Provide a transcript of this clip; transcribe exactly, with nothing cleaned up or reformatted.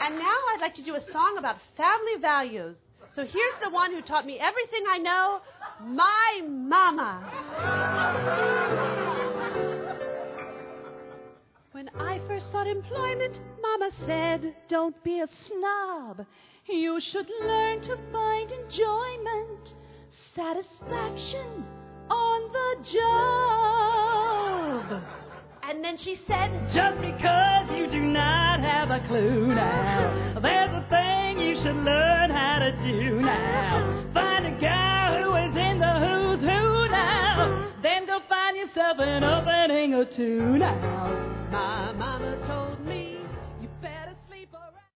And now I'd like to do a song about family values. So here's the one who taught me everything I know, my mama. When I first sought employment, Mama said, don't be a snob. You should learn to find enjoyment, satisfaction on the job. And then she said, just because you do not have a clue now, there's a thing you should learn how to do now. Find a guy who is in the who's who now, then go find yourself an opening or two now. My mama told me